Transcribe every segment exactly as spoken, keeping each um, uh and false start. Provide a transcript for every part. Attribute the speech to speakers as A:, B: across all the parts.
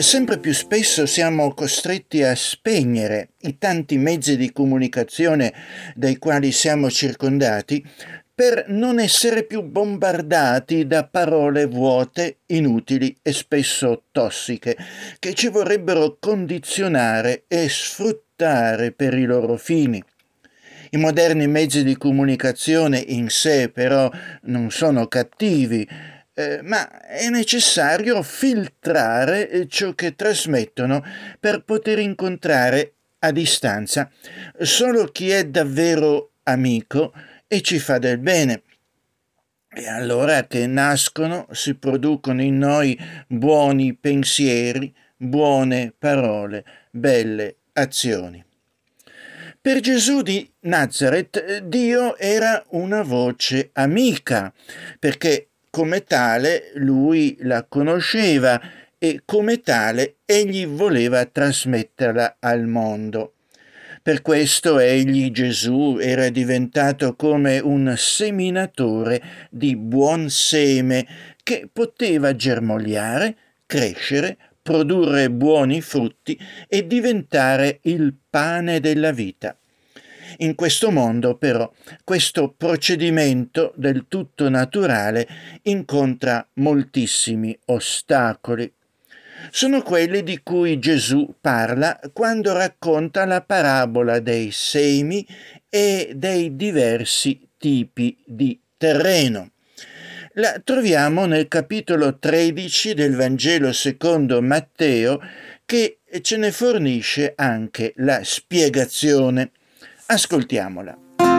A: Sempre più spesso siamo costretti a spegnere i tanti mezzi di comunicazione dai quali siamo circondati per non essere più bombardati da parole vuote, inutili e spesso tossiche, che ci vorrebbero condizionare e sfruttare per i loro fini. I moderni mezzi di comunicazione in sé però non sono cattivi, eh, ma è necessario filtrare ciò che trasmettono per poter incontrare a distanza solo chi è davvero amico e ci fa del bene. E allora che nascono, si producono in noi buoni pensieri, buone parole, belle azioni. Per Gesù di Nazareth Dio era una voce amica, perché come tale lui la conosceva e come tale egli voleva trasmetterla al mondo. Per questo egli, Gesù, era diventato come un seminatore di buon seme che poteva germogliare, crescere, produrre buoni frutti e diventare il pane della vita. In questo mondo, però, questo procedimento del tutto naturale incontra moltissimi ostacoli. Sono quelli di cui Gesù parla quando racconta la parabola dei semi e dei diversi tipi di terreno. La troviamo nel capitolo tredici del Vangelo secondo Matteo, che ce ne fornisce anche la spiegazione. Ascoltiamola.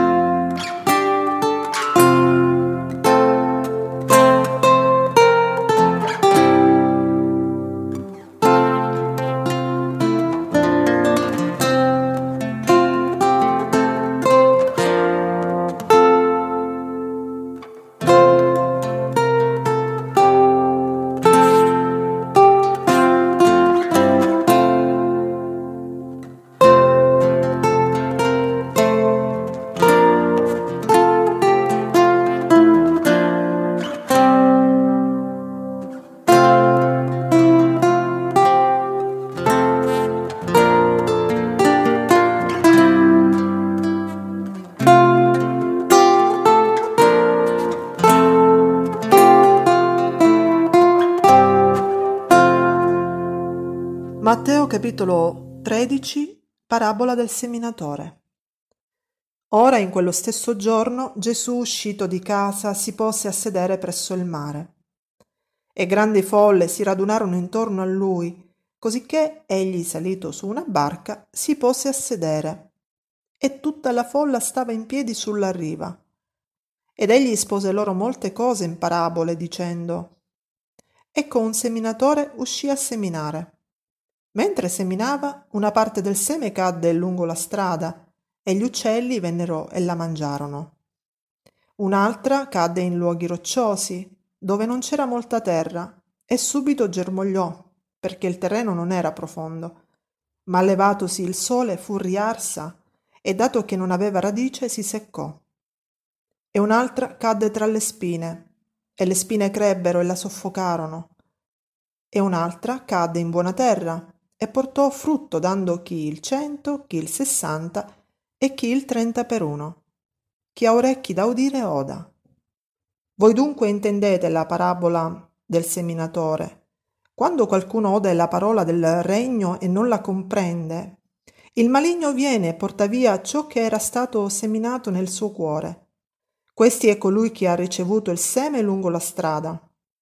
B: Matteo capitolo tredici, parabola del seminatore. Ora in quello stesso giorno Gesù, uscito di casa, si pose a sedere presso il mare. E grandi folle si radunarono intorno a lui, cosicché egli, salito su una barca, si pose a sedere. E tutta la folla stava in piedi sulla riva. Ed egli espose loro molte cose in parabole, dicendo: Ecco, un seminatore uscì a seminare. Mentre seminava, una parte del seme cadde lungo la strada, e gli uccelli vennero e la mangiarono. Un'altra cadde in luoghi rocciosi, dove non c'era molta terra, e subito germogliò, perché il terreno non era profondo. Ma levatosi il sole fu riarsa, e dato che non aveva radice si seccò. E un'altra cadde tra le spine, e le spine crebbero e la soffocarono. E un'altra cadde in buona terra, e portò frutto, dando chi il cento, chi il sessanta e chi il trenta per uno. Chi ha orecchi da udire oda. Voi dunque intendete la parabola del seminatore. Quando qualcuno ode la parola del regno e non la comprende, il maligno viene e porta via ciò che era stato seminato nel suo cuore. Questi è colui che ha ricevuto il seme lungo la strada.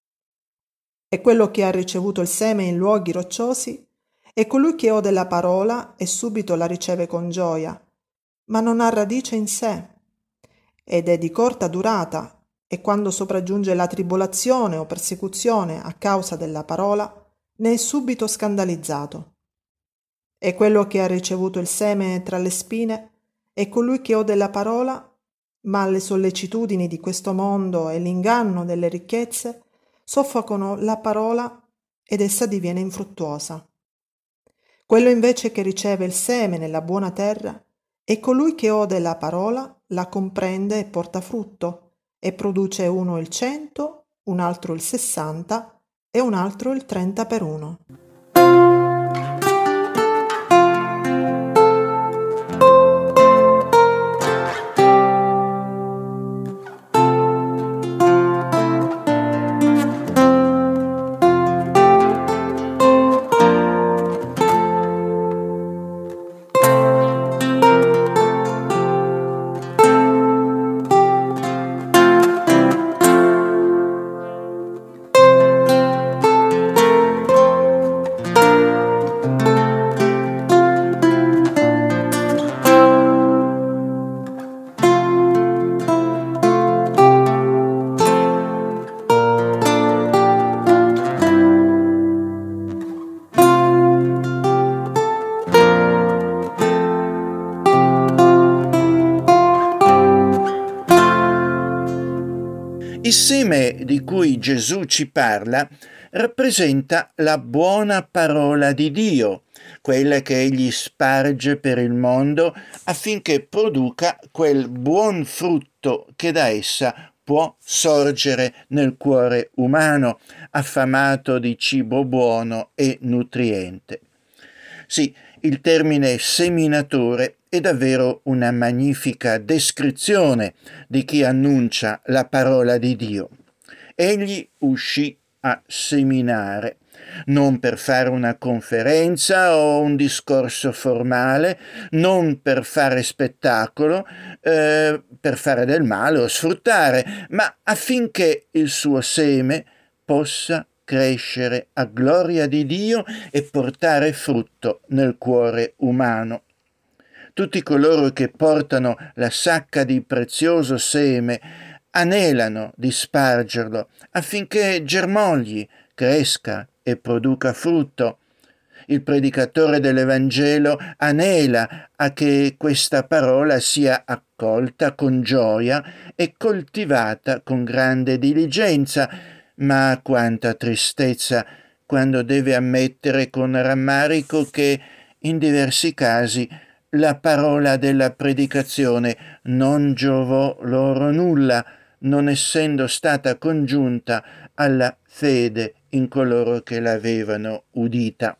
B: E quello che ha ricevuto il seme in luoghi rocciosi è colui che ode la parola e subito la riceve con gioia, ma non ha radice in sé, ed è di corta durata, e quando sopraggiunge la tribolazione o persecuzione a causa della parola, ne è subito scandalizzato. E quello che ha ricevuto il seme tra le spine è colui che ode la parola, ma le sollecitudini di questo mondo e l'inganno delle ricchezze soffocano la parola ed essa diviene infruttuosa. Quello invece che riceve il seme nella buona terra è colui che ode la parola, la comprende e porta frutto, e produce uno il cento, un altro il sessanta e un altro il trenta per uno.
A: Il seme di cui Gesù ci parla rappresenta la buona parola di Dio, quella che egli sparge per il mondo affinché produca quel buon frutto che da essa può sorgere nel cuore umano, affamato di cibo buono e nutriente. Sì, il termine seminatore è davvero una magnifica descrizione di chi annuncia la parola di Dio. Egli uscì a seminare, non per fare una conferenza o un discorso formale, non per fare spettacolo, eh, per fare del male o sfruttare, ma affinché il suo seme possa crescere a gloria di Dio e portare frutto nel cuore umano. Tutti coloro che portano la sacca di prezioso seme anelano di spargerlo affinché germogli, cresca e produca frutto. Il predicatore dell'Evangelo anela a che questa parola sia accolta con gioia e coltivata con grande diligenza, ma quanta tristezza quando deve ammettere con rammarico che in diversi casi la parola della predicazione non giovò loro nulla, non essendo stata congiunta alla fede in coloro che l'avevano udita.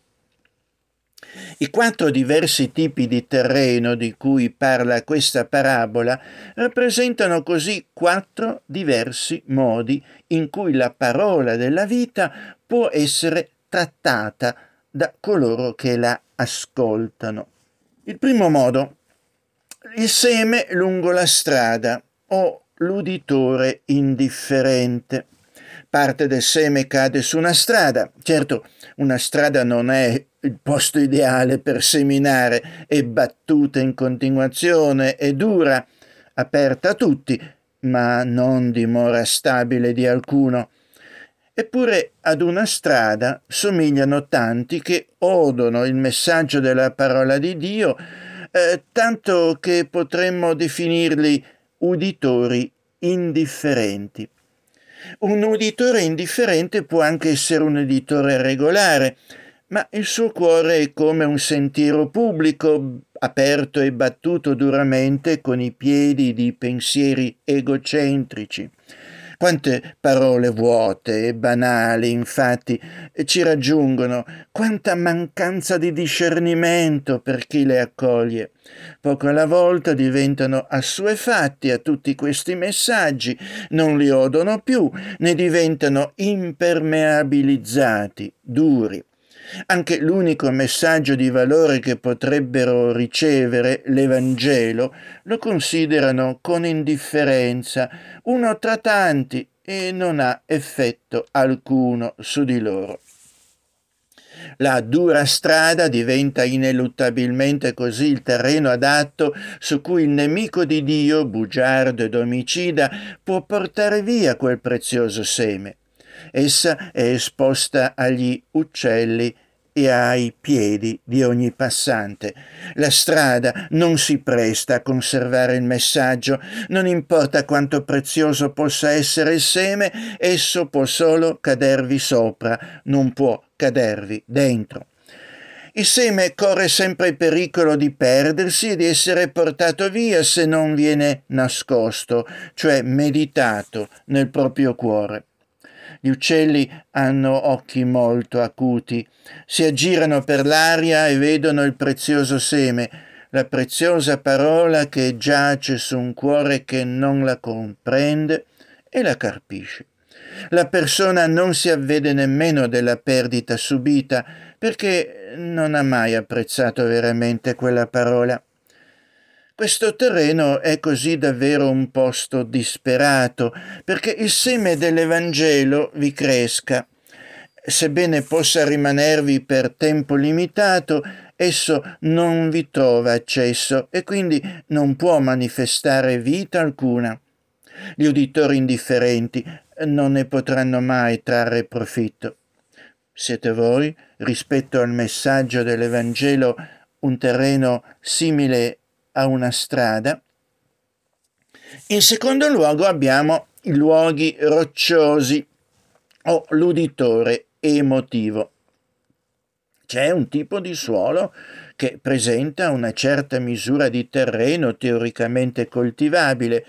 A: I quattro diversi tipi di terreno di cui parla questa parabola rappresentano così quattro diversi modi in cui la parola della vita può essere trattata da coloro che la ascoltano. Il primo modo, il seme lungo la strada o l'uditore indifferente. Parte del seme cade su una strada. Certo, una strada non è il posto ideale per seminare, è battuta in continuazione, è dura, aperta a tutti, ma non dimora stabile di alcuno. Eppure ad una strada somigliano tanti che odono il messaggio della parola di Dio, eh, tanto che potremmo definirli uditori indifferenti. Un uditore indifferente può anche essere un uditore regolare, ma il suo cuore è come un sentiero pubblico, aperto e battuto duramente con i piedi di pensieri egocentrici. Quante parole vuote e banali, infatti, ci raggiungono, quanta mancanza di discernimento per chi le accoglie. Poco alla volta diventano assuefatti a tutti questi messaggi, non li odono più, ne diventano impermeabilizzati, duri. Anche l'unico messaggio di valore che potrebbero ricevere, l'Evangelo, lo considerano con indifferenza, uno tra tanti, e non ha effetto alcuno su di loro. La dura strada diventa ineluttabilmente così il terreno adatto su cui il nemico di Dio, bugiardo ed omicida, può portare via quel prezioso seme. Essa è esposta agli uccelli e ai piedi di ogni passante. La strada non si presta a conservare il messaggio, non importa quanto prezioso possa essere il seme, esso può solo cadervi sopra, non può cadervi dentro. Il seme corre sempre il pericolo di perdersi e di essere portato via se non viene nascosto, cioè meditato nel proprio cuore. Gli uccelli hanno occhi molto acuti, si aggirano per l'aria e vedono il prezioso seme, la preziosa parola che giace su un cuore che non la comprende e la carpisce. La persona non si avvede nemmeno della perdita subita perché non ha mai apprezzato veramente quella parola. Questo terreno è così davvero un posto disperato, perché il seme dell'Evangelo vi cresca. Sebbene possa rimanervi per tempo limitato, esso non vi trova accesso e quindi non può manifestare vita alcuna. Gli uditori indifferenti non ne potranno mai trarre profitto. Siete voi, rispetto al messaggio dell'Evangelo, un terreno simile a una strada? In secondo luogo abbiamo i luoghi rocciosi o l'uditore emotivo. C'è un tipo di suolo che presenta una certa misura di terreno teoricamente coltivabile,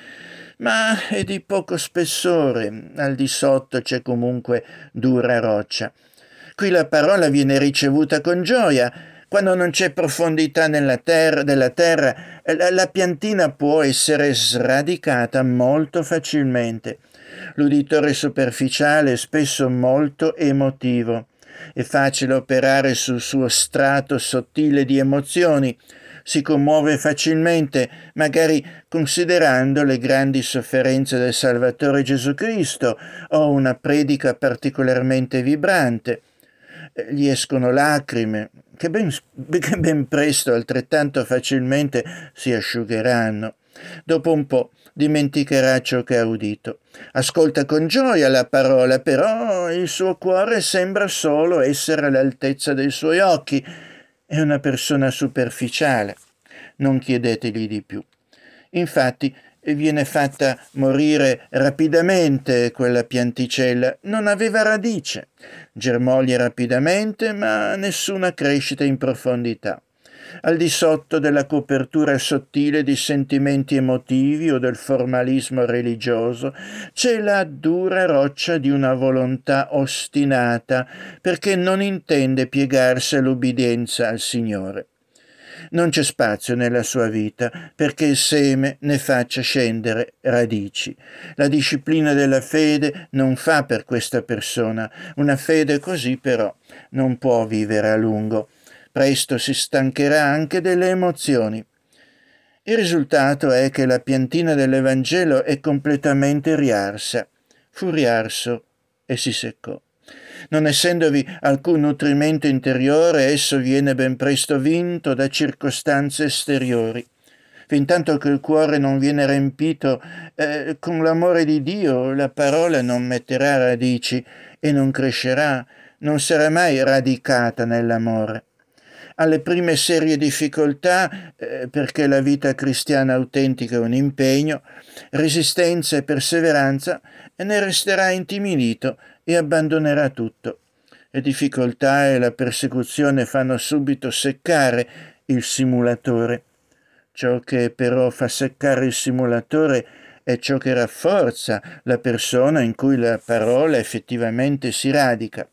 A: ma è di poco spessore, al di sotto c'è comunque dura roccia. Qui la parola viene ricevuta con gioia. Quando non c'è profondità nella terra, della terra, la, la piantina può essere sradicata molto facilmente. L'uditore superficiale è spesso molto emotivo. È facile operare sul suo strato sottile di emozioni. Si commuove facilmente, magari considerando le grandi sofferenze del Salvatore Gesù Cristo o una predica particolarmente vibrante. Gli escono lacrime, che ben, che ben presto altrettanto facilmente si asciugheranno. Dopo un po' dimenticherà ciò che ha udito. Ascolta con gioia la parola, però il suo cuore sembra solo essere all'altezza dei suoi occhi. È una persona superficiale. Non chiedetegli di più. Infatti, viene fatta morire rapidamente quella pianticella. Non aveva radice. Germoglia rapidamente, ma nessuna crescita in profondità. Al di sotto della copertura sottile di sentimenti emotivi o del formalismo religioso c'è la dura roccia di una volontà ostinata perché non intende piegarsi all'obbedienza al Signore. Non c'è spazio nella sua vita perché il seme ne faccia scendere radici. La disciplina della fede non fa per questa persona. Una fede così però non può vivere a lungo. Presto si stancherà anche delle emozioni. Il risultato è che la piantina dell'Evangelo è completamente riarsa. Fu riarso e si seccò. Non essendovi alcun nutrimento interiore, esso viene ben presto vinto da circostanze esteriori. Fintanto che il cuore non viene riempito eh, con l'amore di Dio, la parola non metterà radici e non crescerà, non sarà mai radicata nell'amore. Alle prime serie difficoltà, eh, perché la vita cristiana autentica è un impegno, resistenza e perseveranza, e ne resterà intimidito e abbandonerà tutto. Le difficoltà e la persecuzione fanno subito seccare il simulatore. Ciò che però fa seccare il simulatore è ciò che rafforza la persona in cui la parola effettivamente si radica.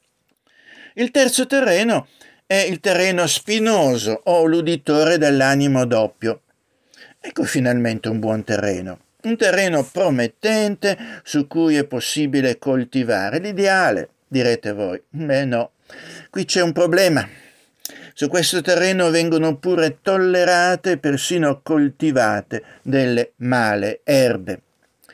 A: Il terzo terreno è il terreno spinoso o l'uditore dell'animo doppio. Ecco finalmente un buon terreno. Un terreno promettente su cui è possibile coltivare. L'ideale, direte voi. Beh no, qui c'è un problema. Su questo terreno vengono pure tollerate e persino coltivate delle male erbe.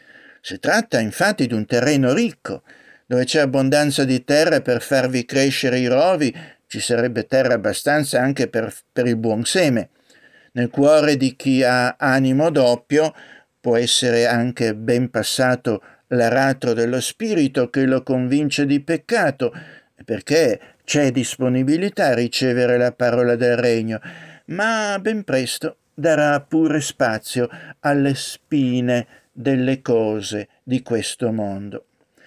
A: Si tratta infatti di un terreno ricco, dove c'è abbondanza di terra per farvi crescere i rovi, ci sarebbe terra abbastanza anche per, per il buon seme. Nel cuore di chi ha animo doppio può essere anche ben passato l'aratro dello spirito che lo convince di peccato, perché c'è disponibilità a ricevere la parola del regno, ma ben presto darà pure spazio alle spine delle cose di questo mondo.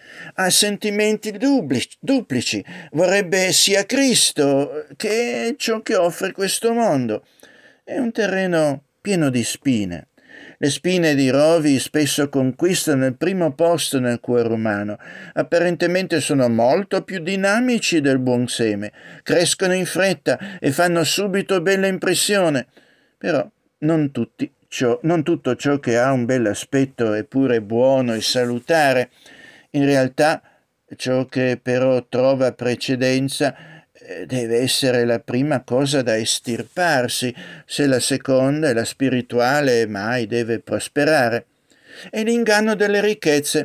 A: Ha sentimenti duplici, duplici, vorrebbe sia Cristo che ciò che offre questo mondo. È un terreno pieno di spine. Le spine di rovi spesso conquistano il primo posto nel cuore umano. Apparentemente sono molto più dinamici del buon seme, crescono in fretta e fanno subito bella impressione. Però non, tutti ciò, non tutto ciò che ha un bel aspetto è pure buono e salutare. In realtà ciò che però trova precedenza deve essere la prima cosa da estirparsi, se la seconda e la spirituale mai deve prosperare. È l'inganno delle ricchezze,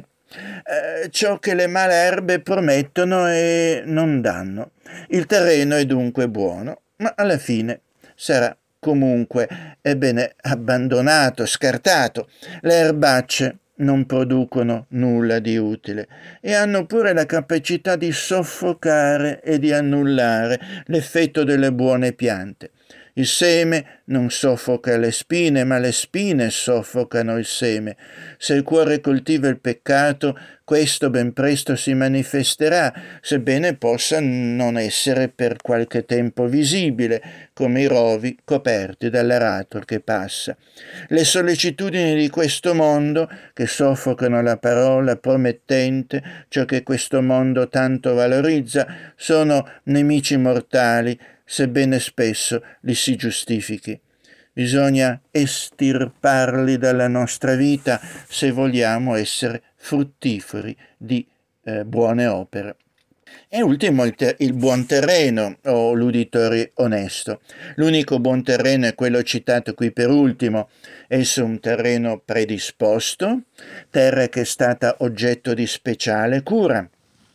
A: eh, ciò che le male erbe promettono e non danno. Il terreno è dunque buono, ma alla fine sarà comunque, ebbene, abbandonato, scartato. Le erbacce non producono nulla di utile e hanno pure la capacità di soffocare e di annullare l'effetto delle buone piante. Il seme non soffoca le spine, ma le spine soffocano il seme. Se il cuore coltiva il peccato, questo ben presto si manifesterà, sebbene possa non essere per qualche tempo visibile, come i rovi coperti dall'aratro che passa. Le sollecitudini di questo mondo, che soffocano la parola promettente, ciò che questo mondo tanto valorizza, sono nemici mortali, sebbene spesso li si giustifichi. Bisogna estirparli dalla nostra vita se vogliamo essere fruttiferi di eh, buone opere. E ultimo il, ter- il buon terreno o l'uditore onesto. L'unico buon terreno è quello citato qui per ultimo, esso un terreno predisposto, terra che è stata oggetto di speciale cura.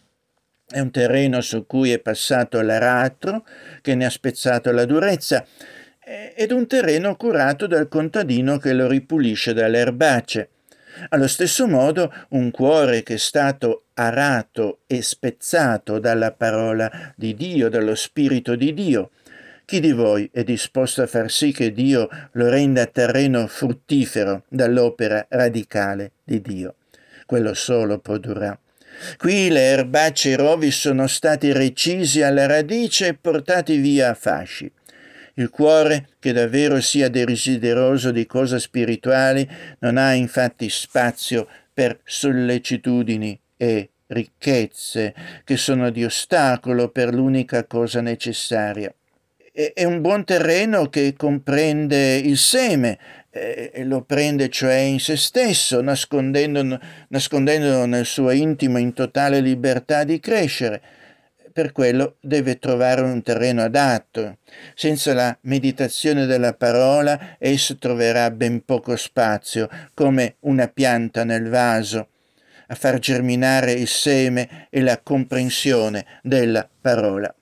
A: È un terreno su cui è passato l'aratro, che ne ha spezzato la durezza, ed un terreno curato dal contadino che lo ripulisce dalle erbacce. Allo stesso modo, un cuore che è stato arato e spezzato dalla parola di Dio, dallo Spirito di Dio. Chi di voi è disposto a far sì che Dio lo renda terreno fruttifero dall'opera radicale di Dio? Quello solo produrrà. Qui le erbacce e i rovi sono stati recisi alla radice e portati via a fasci. Il cuore, che davvero sia desideroso di cose spirituali, non ha infatti spazio per sollecitudini e ricchezze che sono di ostacolo per l'unica cosa necessaria. È un buon terreno che comprende il seme, e lo prende cioè in se stesso, nascondendolo, nascondendolo nel suo intimo in totale libertà di crescere. Per quello deve trovare un terreno adatto. Senza la meditazione della parola, esso troverà ben poco spazio, come una pianta nel vaso, a far germinare il seme e la comprensione della parola.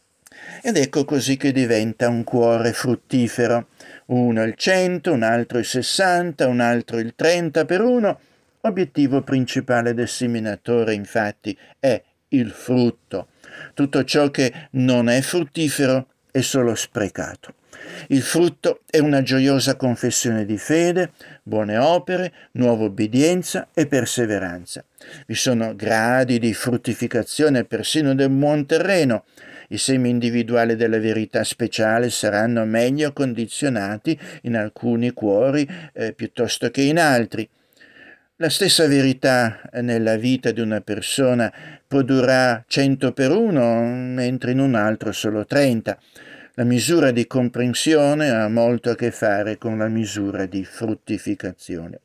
A: Ed ecco così che diventa un cuore fruttifero. Uno il cento, un altro il sessanta, un altro il trenta per uno. Obiettivo principale del seminatore, infatti, è il frutto. Tutto ciò che non è fruttifero è solo sprecato. Il frutto è una gioiosa confessione di fede, buone opere, nuova obbedienza e perseveranza. Vi sono gradi di fruttificazione persino del buon terreno. I semi individuali della verità speciale saranno meglio condizionati in alcuni cuori eh, piuttosto che in altri. La stessa verità nella vita di una persona produrrà cento per uno, mentre in un altro solo trenta. La misura di comprensione ha molto a che fare con la misura di fruttificazione.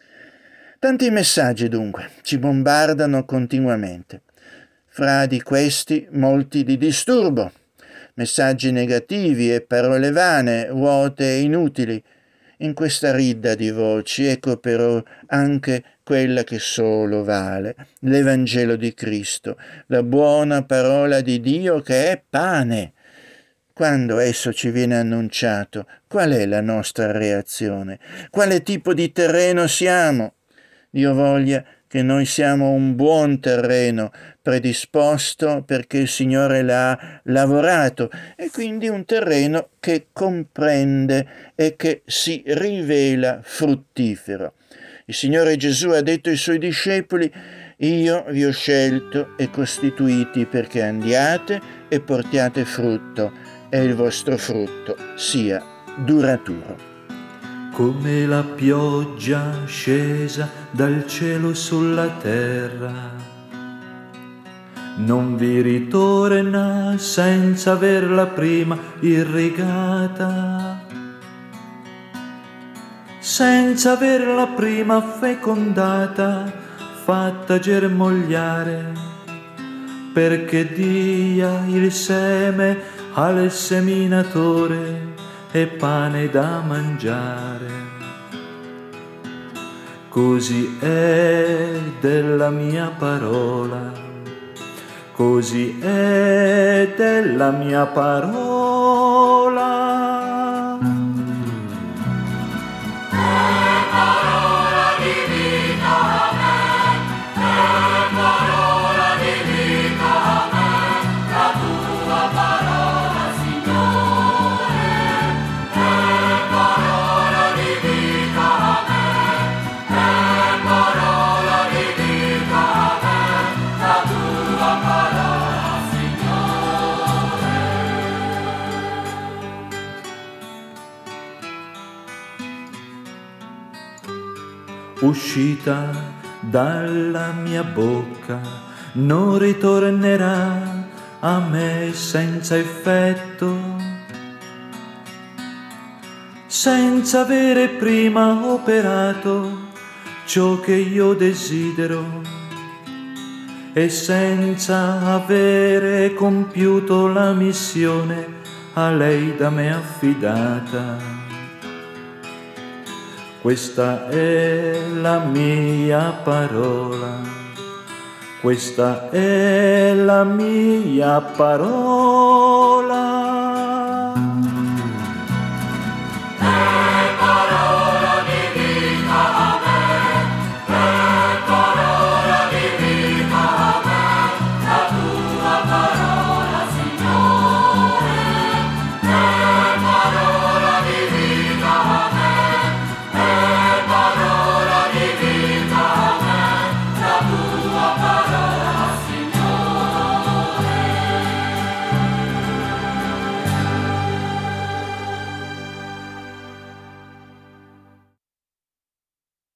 A: Tanti messaggi dunque ci bombardano continuamente. Fra di questi molti di disturbo, messaggi negativi e parole vane, vuote e inutili. In questa ridda di voci ecco però anche quella che solo vale, l'Evangelo di Cristo, la buona parola di Dio che è pane. Quando esso ci viene annunciato, qual è la nostra reazione? Quale tipo di terreno siamo? Dio voglia che noi siamo un buon terreno predisposto perché il Signore l'ha lavorato e quindi un terreno che comprende e che si rivela fruttifero. Il Signore Gesù ha detto ai Suoi discepoli: io vi ho scelto e costituiti perché andiate e portiate frutto e il vostro frutto sia duraturo.
C: Come la pioggia scesa dal cielo sulla terra, non vi ritorna senza averla prima irrigata, senza averla prima fecondata, fatta germogliare, perché dia il seme al seminatore e pane da mangiare. Così è della mia parola, così è della mia parola.
D: È parola di vita a me, è parola di vita a me, la tua parola, Signore.
C: uscita dalla mia bocca non ritornerà a me senza effetto, senza avere prima operato ciò che io desidero e senza avere compiuto la missione a lei da me affidata. Questa è la mia parola, questa è la mia parola.